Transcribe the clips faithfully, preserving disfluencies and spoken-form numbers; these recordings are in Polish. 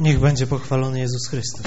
Niech będzie pochwalony Jezus Chrystus.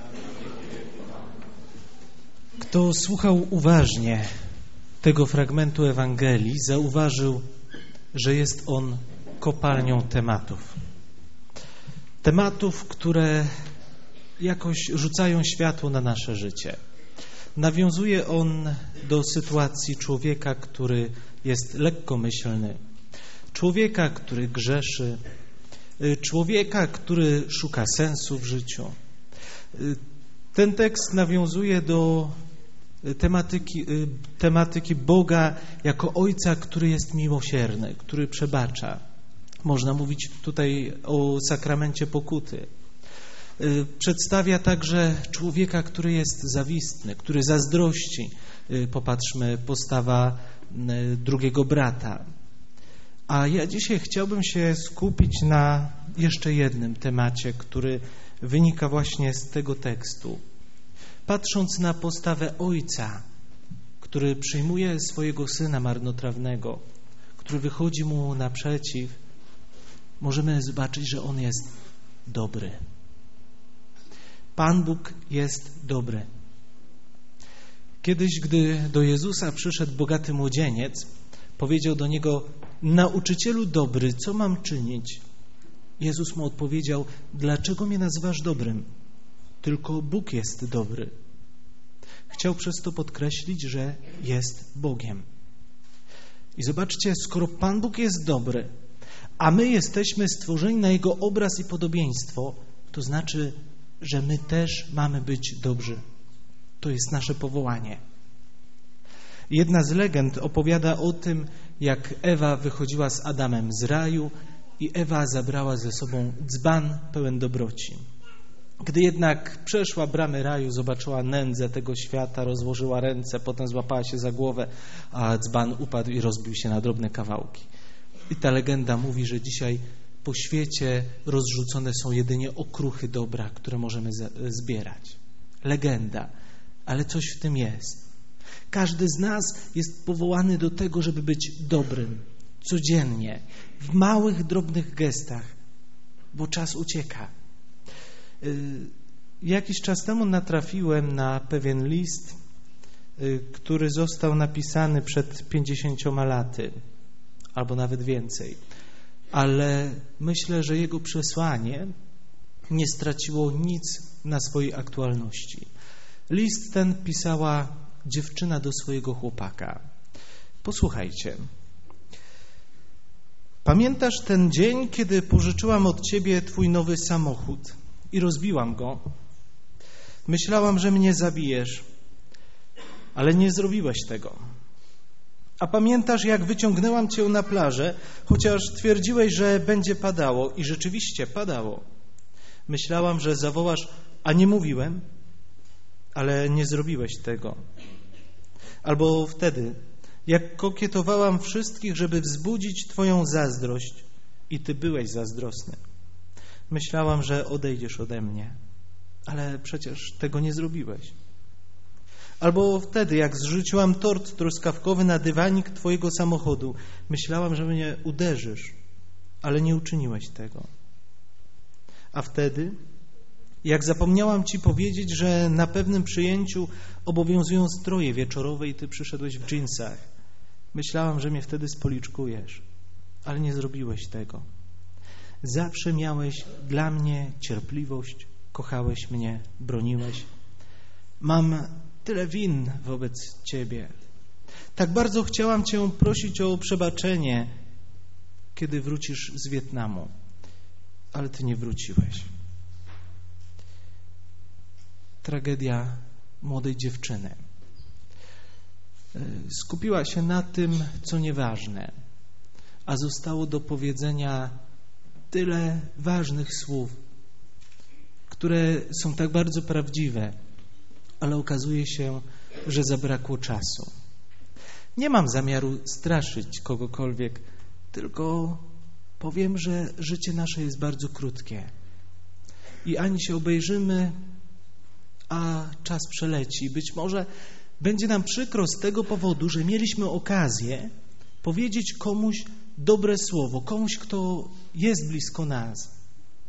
Kto słuchał uważnie tego fragmentu Ewangelii, zauważył, że jest on kopalnią tematów. Tematów, które jakoś rzucają światło na nasze życie. Nawiązuje on do sytuacji człowieka, który jest lekkomyślny, człowieka, który grzeszy, człowieka, który szuka sensu w życiu. Ten tekst nawiązuje do tematyki, tematyki Boga jako Ojca, który jest miłosierny, który przebacza. Można mówić tutaj o sakramencie pokuty. Przedstawia także człowieka, który jest zawistny, który zazdrości. Popatrzmy, postawa drugiego brata. A ja dzisiaj chciałbym się skupić na jeszcze jednym temacie, który wynika właśnie z tego tekstu. Patrząc na postawę ojca, który przyjmuje swojego syna marnotrawnego, który wychodzi mu naprzeciw, możemy zobaczyć, że on jest dobry. Pan Bóg jest dobry. Kiedyś, gdy do Jezusa przyszedł bogaty młodzieniec, powiedział do Niego: nauczycielu dobry, co mam czynić? Jezus mu odpowiedział: dlaczego mnie nazywasz dobrym? Tylko Bóg jest dobry. Chciał przez to podkreślić, że jest Bogiem. I zobaczcie, skoro Pan Bóg jest dobry, a my jesteśmy stworzeni na Jego obraz i podobieństwo, to znaczy, że my też mamy być dobrzy. To jest nasze powołanie. Jedna z legend opowiada o tym, jak Ewa wychodziła z Adamem z raju i Ewa zabrała ze sobą dzban pełen dobroci. Gdy jednak przeszła bramy raju, zobaczyła nędzę tego świata, rozłożyła ręce, potem złapała się za głowę, a dzban upadł i rozbił się na drobne kawałki. I ta legenda mówi, że dzisiaj po świecie rozrzucone są jedynie okruchy dobra, które możemy zbierać. Legenda, ale coś w tym jest. Każdy z nas jest powołany do tego, żeby być dobrym, codziennie, w małych, drobnych gestach, bo czas ucieka. Jakiś czas temu natrafiłem na pewien list, który został napisany przed pięćdziesięcioma laty, albo nawet więcej. Ale myślę, że jego przesłanie nie straciło nic na swojej aktualności. List ten pisała dziewczyna do swojego chłopaka. Posłuchajcie. Pamiętasz ten dzień, kiedy pożyczyłam od ciebie twój nowy samochód i rozbiłam go? Myślałam, że mnie zabijesz, ale nie zrobiłeś tego. A pamiętasz, jak wyciągnęłam cię na plażę, chociaż twierdziłeś, że będzie padało i rzeczywiście padało. Myślałam, że zawołasz, a nie mówiłem, ale nie zrobiłeś tego. Albo wtedy, jak kokietowałam wszystkich, żeby wzbudzić twoją zazdrość i ty byłeś zazdrosny. Myślałam, że odejdziesz ode mnie, ale przecież tego nie zrobiłeś. Albo wtedy, jak zrzuciłam tort truskawkowy na dywanik twojego samochodu, myślałam, że mnie uderzysz, ale nie uczyniłeś tego. A wtedy, jak zapomniałam ci powiedzieć, że na pewnym przyjęciu obowiązują stroje wieczorowe i ty przyszedłeś w dżinsach, myślałam, że mnie wtedy spoliczkujesz, ale nie zrobiłeś tego. Zawsze miałeś dla mnie cierpliwość, kochałeś mnie, broniłeś. Mam tyle win wobec ciebie. Tak bardzo chciałam cię prosić o przebaczenie, kiedy wrócisz z Wietnamu, ale ty nie wróciłeś. Tragedia młodej dziewczyny. Skupiła się na tym, co nieważne, a zostało do powiedzenia tyle ważnych słów, które są tak bardzo prawdziwe, ale okazuje się, że zabrakło czasu. Nie mam zamiaru straszyć kogokolwiek, tylko powiem, że życie nasze jest bardzo krótkie i ani się obejrzymy, a czas przeleci. Być może będzie nam przykro z tego powodu, że mieliśmy okazję powiedzieć komuś dobre słowo, komuś, kto jest blisko nas.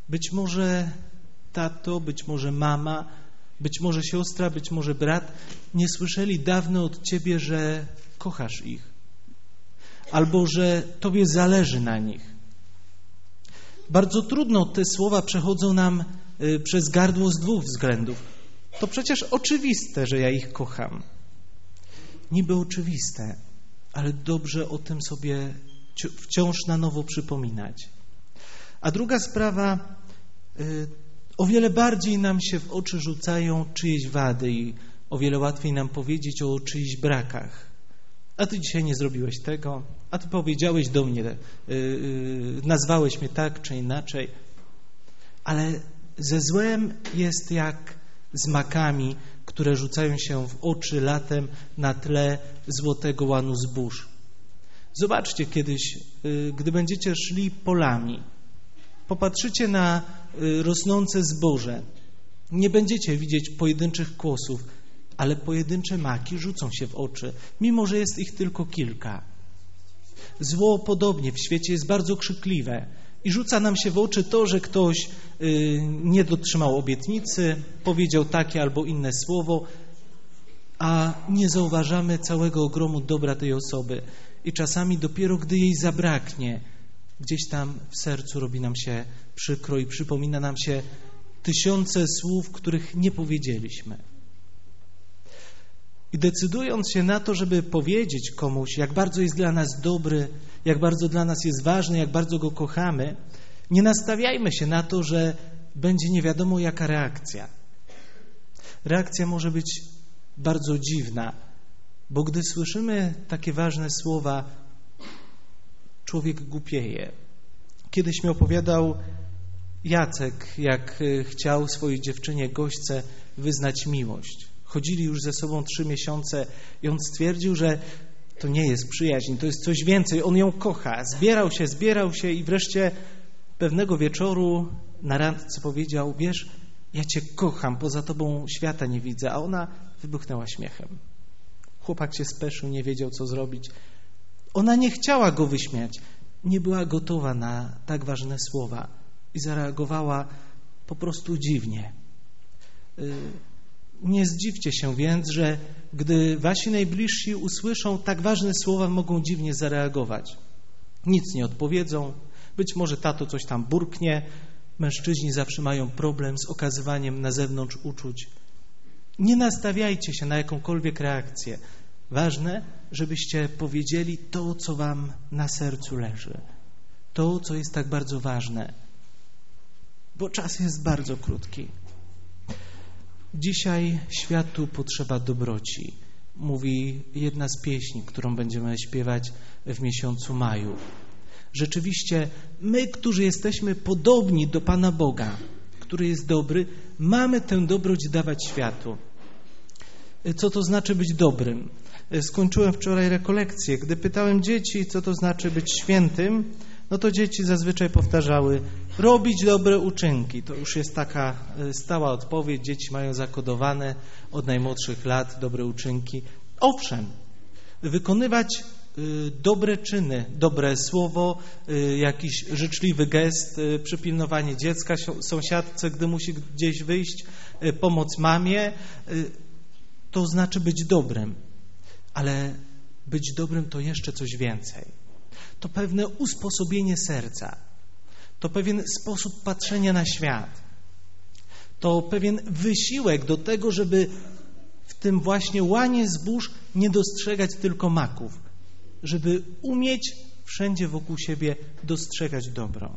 Być może tato, być może mama, być może siostra, być może brat nie słyszeli dawno od Ciebie, że kochasz ich, albo że Tobie zależy na nich. Bardzo trudno te słowa przechodzą nam y, przez gardło z dwóch względów. To przecież oczywiste, że ja ich kocham. Niby oczywiste, ale dobrze o tym sobie wciąż na nowo przypominać. A druga sprawa, y, o wiele bardziej nam się w oczy rzucają czyjeś wady i o wiele łatwiej nam powiedzieć o czyichś brakach. A Ty dzisiaj nie zrobiłeś tego, a Ty powiedziałeś do mnie, yy, yy, nazwałeś mnie tak czy inaczej. Ale ze złem jest jak z makami, które rzucają się w oczy latem na tle złotego łanu zbóż. Zobaczcie kiedyś, yy, gdy będziecie szli polami, popatrzycie na yy, rosnące zboże, nie będziecie widzieć pojedynczych kłosów, ale pojedyncze maki rzucą się w oczy, mimo że jest ich tylko kilka. Zło podobnie w świecie jest bardzo krzykliwe i rzuca nam się w oczy to, że ktoś y, nie dotrzymał obietnicy, powiedział takie albo inne słowo, a nie zauważamy całego ogromu dobra tej osoby. I czasami dopiero gdy jej zabraknie, gdzieś tam w sercu robi nam się przykro i przypomina nam się tysiące słów, których nie powiedzieliśmy. I decydując się na to, żeby powiedzieć komuś, jak bardzo jest dla nas dobry, jak bardzo dla nas jest ważny, jak bardzo go kochamy, nie nastawiajmy się na to, że będzie nie wiadomo jaka reakcja. Reakcja może być bardzo dziwna, bo gdy słyszymy takie ważne słowa, człowiek głupieje. Kiedyś mi opowiadał Jacek, jak chciał swojej dziewczynie Gośce wyznać miłość. Chodzili już ze sobą trzy miesiące i on stwierdził, że to nie jest przyjaźń, to jest coś więcej. On ją kocha. Zbierał się, zbierał się i wreszcie pewnego wieczoru na randce powiedział: wiesz, ja Cię kocham, poza Tobą świata nie widzę. A ona wybuchnęła śmiechem. Chłopak się speszył, nie wiedział, co zrobić. Ona nie chciała go wyśmiać. Nie była gotowa na tak ważne słowa i zareagowała po prostu dziwnie. Nie zdziwcie się więc, że gdy wasi najbliżsi usłyszą tak ważne słowa, mogą dziwnie zareagować. Nic nie odpowiedzą, być może tato coś tam burknie. Mężczyźni zawsze mają problem z okazywaniem na zewnątrz uczuć. Nie nastawiajcie się na jakąkolwiek reakcję. Ważne, żebyście powiedzieli to, co wam na sercu leży. To, co jest tak bardzo ważne. Bo czas jest bardzo krótki. Dzisiaj światu potrzeba dobroci, mówi jedna z pieśni, którą będziemy śpiewać w miesiącu maju. Rzeczywiście my, którzy jesteśmy podobni do Pana Boga, który jest dobry, mamy tę dobroć dawać światu. Co to znaczy być dobrym? Skończyłem wczoraj rekolekcję. Gdy pytałem dzieci, co to znaczy być świętym, no to dzieci zazwyczaj powtarzały: robić dobre uczynki. To już jest taka stała odpowiedź. Dzieci mają zakodowane od najmłodszych lat dobre uczynki. Owszem, wykonywać y, dobre czyny, dobre słowo, y, jakiś życzliwy gest, y, przypilnowanie dziecka, sąsiadce, gdy musi gdzieś wyjść, y, pomoc mamie, y, to znaczy być dobrym. Ale być dobrym to jeszcze coś więcej. To pewne usposobienie serca. To pewien sposób patrzenia na świat. To pewien wysiłek do tego, żeby w tym właśnie łanie zbóż nie dostrzegać tylko maków. Żeby umieć wszędzie wokół siebie dostrzegać dobro.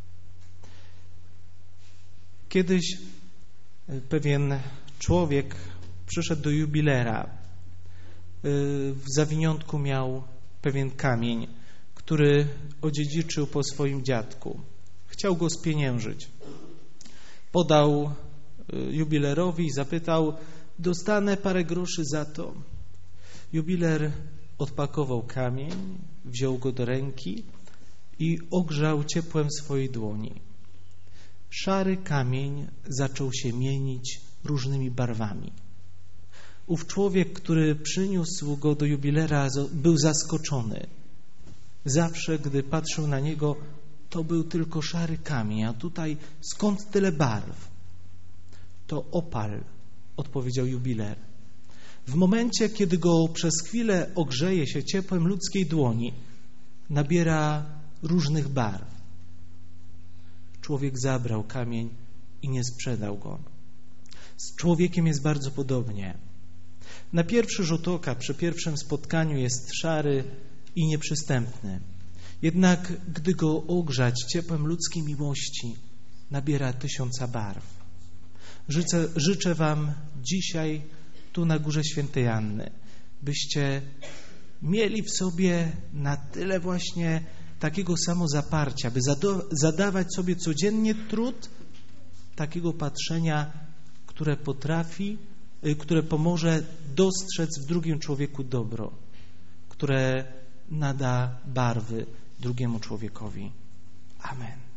Kiedyś pewien człowiek przyszedł do jubilera. W zawiniątku miał pewien kamień, który odziedziczył po swoim dziadku. Chciał go spieniężyć. Podał jubilerowi i zapytał: dostanę parę groszy za to. Jubiler odpakował kamień, wziął go do ręki i ogrzał ciepłem swojej dłoni. Szary kamień zaczął się mienić różnymi barwami. Ów człowiek, który przyniósł go do jubilera, był zaskoczony. Zawsze, gdy patrzył na niego, to był tylko szary kamień, a tutaj skąd tyle barw? To opal, odpowiedział jubiler. W momencie, kiedy go przez chwilę ogrzeje się ciepłem ludzkiej dłoni, nabiera różnych barw. Człowiek zabrał kamień i nie sprzedał go. Z człowiekiem jest bardzo podobnie. Na pierwszy rzut oka, przy pierwszym spotkaniu jest szary i nieprzystępny. Jednak gdy go ogrzać ciepłem ludzkiej miłości, nabiera tysiąca barw. Życzę, życzę Wam dzisiaj tu na Górze Świętej Anny, byście mieli w sobie na tyle właśnie takiego samozaparcia, by zadawać sobie codziennie trud takiego patrzenia, które potrafi, które pomoże dostrzec w drugim człowieku dobro, które nada barwy drugiemu człowiekowi. Amen.